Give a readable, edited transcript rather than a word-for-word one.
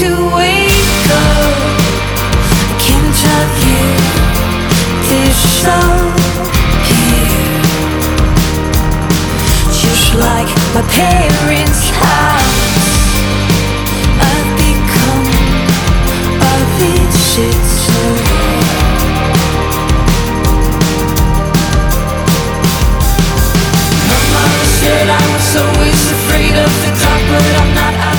to wake up. Can't tell you disappear, just like my parents' house. I've become a visitor. My mama said I was always afraid of the dark, but I'm not.